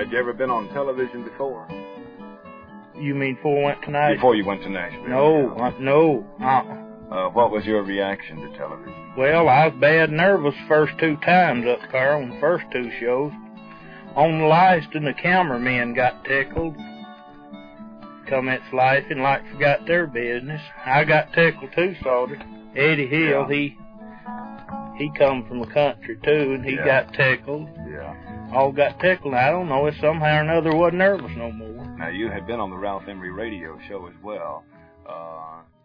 Had you ever been on television before? You mean before I went to Nashville? Before you went to Nashville? No. What was your reaction to television? Well, I was bad nervous first 2 times up there on the first 2 shows. On the last, and the cameramen got tickled. Comments laughing like forgot their business. I got tickled too, sort of. Eddie Hill, he come from the country too, and he got tickled. Yeah. All got tickled. I don't know, it somehow or another wasn't nervous no more. Now, you had been on the Ralph Emery radio show as well.